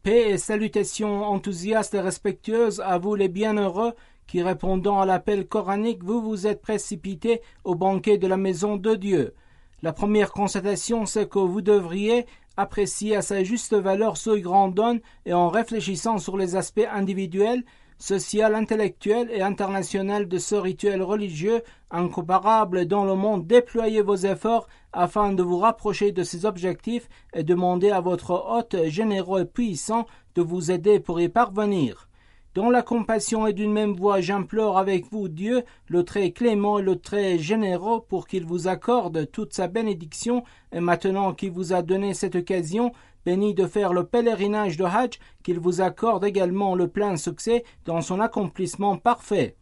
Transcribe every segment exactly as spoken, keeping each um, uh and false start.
Paix et salutations enthousiastes et respectueuses à vous les bienheureux qui, répondant à l'appel coranique, vous vous êtes précipités au banquet de la maison de Dieu. La première constatation, c'est que vous devriez apprécier à sa juste valeur ce grand don et en réfléchissant sur les aspects individuels, social, intellectuel et international de ce rituel religieux incomparable dans le monde, déployez vos efforts afin de vous rapprocher de ces objectifs et demandez à votre hôte généreux et puissant de vous aider pour y parvenir. Dans la compassion et d'une même voix, j'implore avec vous Dieu, le très clément et le très généreux, pour qu'il vous accorde toute sa bénédiction, et maintenant qu'il vous a donné cette occasion, béni de faire le pèlerinage de Hajj, qu'il vous accorde également le plein succès dans son accomplissement parfait.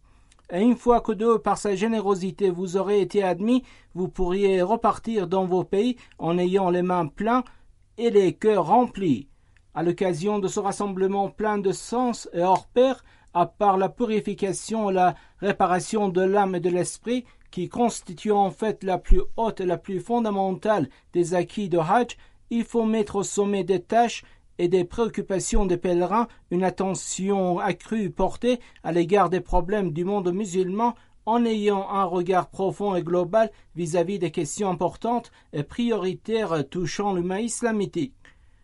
Et une fois que Dieu, par sa générosité, vous aurez été admis, vous pourriez repartir dans vos pays en ayant les mains pleines et les cœurs remplis. À l'occasion de ce rassemblement plein de sens et hors pair, à part la purification et la réparation de l'âme et de l'esprit, qui constituent en fait la plus haute et la plus fondamentale des acquis de Hajj, il faut mettre au sommet des tâches et des préoccupations des pèlerins une attention accrue portée à l'égard des problèmes du monde musulman en ayant un regard profond et global vis-à-vis des questions importantes et prioritaires touchant l'humain islamique.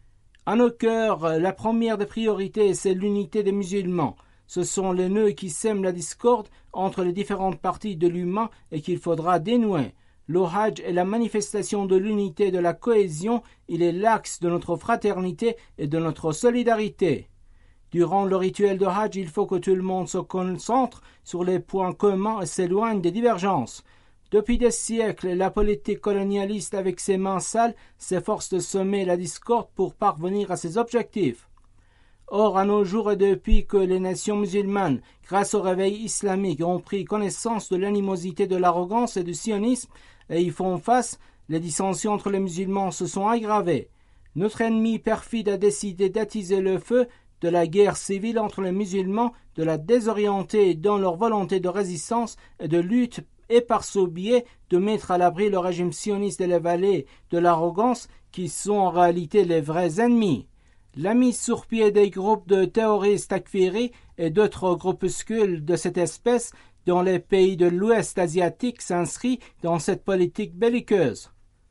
À nos cœurs, la première des priorités, c'est l'unité des musulmans. Ce sont les nœuds qui sèment la discorde entre les différentes parties de l'humain et qu'il faudra dénouer. Le Hajj est la manifestation de l'unité et de la cohésion, il est l'axe de notre fraternité et de notre solidarité. Durant le rituel de Hajj, il faut que tout le monde se concentre sur les points communs et s'éloigne des divergences. Depuis des siècles, la politique colonialiste avec ses mains sales s'efforce de semer la discorde pour parvenir à ses objectifs. Or, à nos jours et depuis que les nations musulmanes, grâce au réveil islamique, ont pris connaissance de l'animosité de l'arrogance et du sionisme et y font face, les dissensions entre les musulmans se sont aggravées. Notre ennemi perfide a décidé d'attiser le feu de la guerre civile entre les musulmans, de la désorienter dans leur volonté de résistance et de lutte et par ce biais de mettre à l'abri le régime sioniste et les valets de l'arrogance qui sont en réalité les vrais ennemis. La mise sur pied des groupes de terroristes takfiri et d'autres groupuscules de cette espèce dans les pays de l'Ouest asiatique s'inscrit dans cette politique belliqueuse.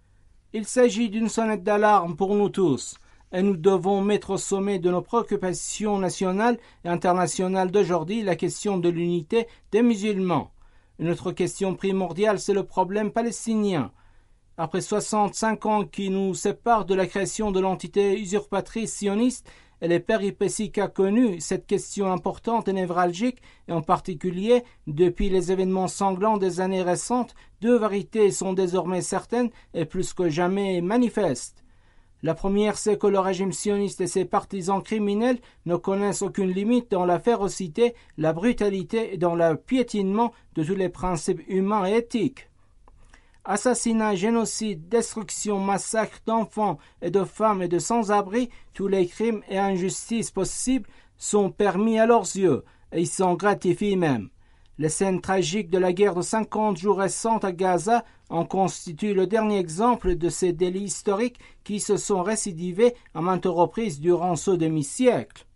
Il s'agit d'une sonnette d'alarme pour nous tous, et nous devons mettre au sommet de nos préoccupations nationales et internationales d'aujourd'hui la question de l'unité des musulmans. Une autre question primordiale, c'est le problème palestinien. Après soixante-cinq ans qui nous séparent de la création de l'entité usurpatrice sioniste et les péripéties qu'a connues cette question importante et névralgique, et en particulier depuis les événements sanglants des années récentes, deux vérités sont désormais certaines et plus que jamais manifestes. La première, c'est que le régime sioniste et ses partisans criminels ne connaissent aucune limite dans la férocité, la brutalité et dans le piétinement de tous les principes humains et éthiques. Assassinats, génocides, destruction, massacres d'enfants et de femmes et de sans-abri, tous les crimes et injustices possibles sont permis à leurs yeux et ils s'en gratifient même. Les scènes tragiques de la guerre de cinquante jours récente à Gaza en constituent le dernier exemple de ces délits historiques qui se sont récidivés à maintes reprises durant ce demi-siècle.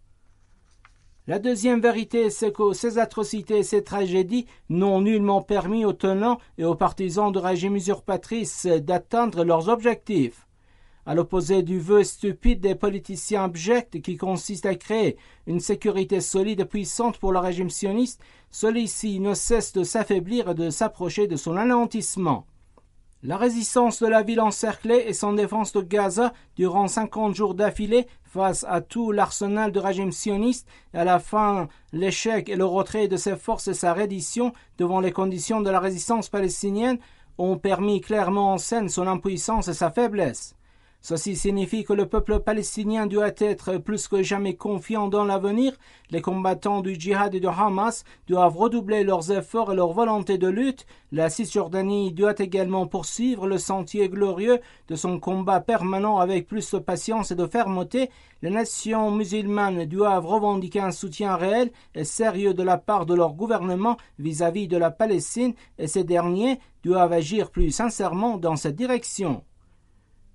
La deuxième vérité, c'est que ces atrocités et ces tragédies n'ont nullement permis aux tenants et aux partisans de régimes usurpatrices d'atteindre leurs objectifs. À l'opposé du vœu stupide des politiciens abjects qui consiste à créer une sécurité solide et puissante pour le régime sioniste, celui-ci ne cesse de s'affaiblir et de s'approcher de son anéantissement. La résistance de la ville encerclée et son défense de Gaza durant cinquante jours d'affilée face à tout l'arsenal du régime sioniste et à la fin l'échec et le retrait de ses forces et sa reddition devant les conditions de la résistance palestinienne ont permis clairement en scène son impuissance et sa faiblesse. Ceci signifie que le peuple palestinien doit être plus que jamais confiant dans l'avenir. Les combattants du djihad et du Hamas doivent redoubler leurs efforts et leur volonté de lutte. La Cisjordanie doit également poursuivre le sentier glorieux de son combat permanent avec plus de patience et de fermeté. Les nations musulmanes doivent revendiquer un soutien réel et sérieux de la part de leur gouvernement vis-à-vis de la Palestine et ces derniers doivent agir plus sincèrement dans cette direction.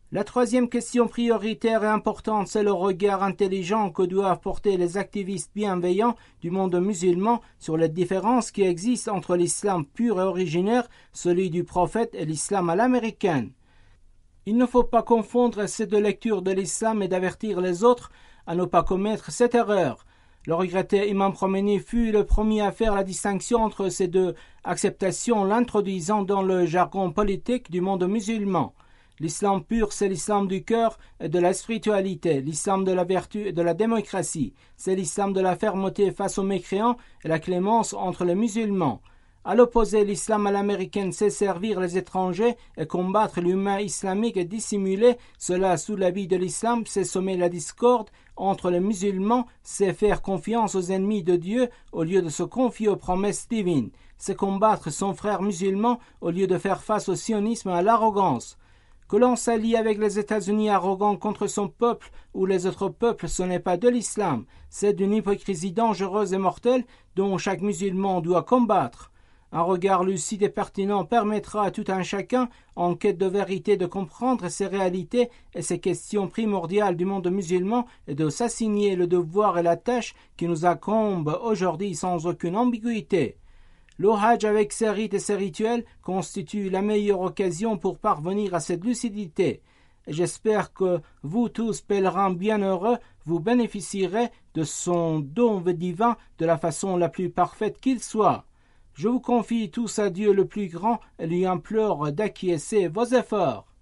La troisième question prioritaire et importante, c'est le regard intelligent que doivent porter les activistes bienveillants du monde musulman sur les différences qui existent entre l'islam pur et originaire, celui du prophète, et l'islam à l'américaine. Il ne faut pas confondre ces deux lectures de l'islam et d'avertir les autres à ne pas commettre cette erreur. Le regretté imam Khomeini fut le premier à faire la distinction entre ces deux acceptations, l'introduisant dans le jargon politique du monde musulman. L'islam pur, c'est l'islam du cœur et de la spiritualité, l'islam de la vertu et de la démocratie. C'est l'islam de la fermeté face aux mécréants et la clémence entre les musulmans. À l'opposé, l'islam à l'américaine, c'est servir les étrangers et combattre l'humain islamique et dissimuler cela sous l'habit de l'islam, c'est semer la discorde entre les musulmans, c'est faire confiance aux ennemis de Dieu au lieu de se confier aux promesses divines. C'est combattre son frère musulman au lieu de faire face au sionisme et à l'arrogance. Que l'on s'allie avec les États-Unis arrogants contre son peuple ou les autres peuples, ce n'est pas de l'islam. C'est d'une hypocrisie dangereuse et mortelle dont chaque musulman doit combattre. Un regard lucide et pertinent permettra à tout un chacun, en quête de vérité, de comprendre ces réalités et ces questions primordiales du monde musulman et de s'assigner le devoir et la tâche qui nous incombent aujourd'hui sans aucune ambiguïté. Le Hajj avec ses rites et ses rituels constitue la meilleure occasion pour parvenir à cette lucidité. Et j'espère que vous tous, pèlerins bienheureux, vous bénéficierez de son don divin de la façon la plus parfaite qu'il soit. Je vous confie tous à Dieu le plus grand et lui implore d'acquiescer vos efforts.